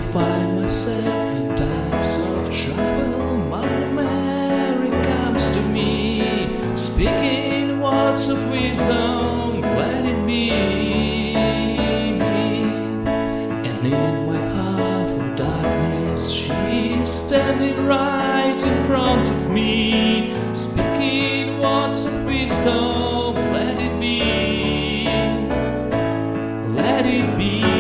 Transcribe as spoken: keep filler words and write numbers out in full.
find myself in times of trouble, Mother Mary comes to me, speaking words of wisdom, let it be. And in my half of darkness, she is standing right in front of me, speaking words of wisdom, let it be, let it be.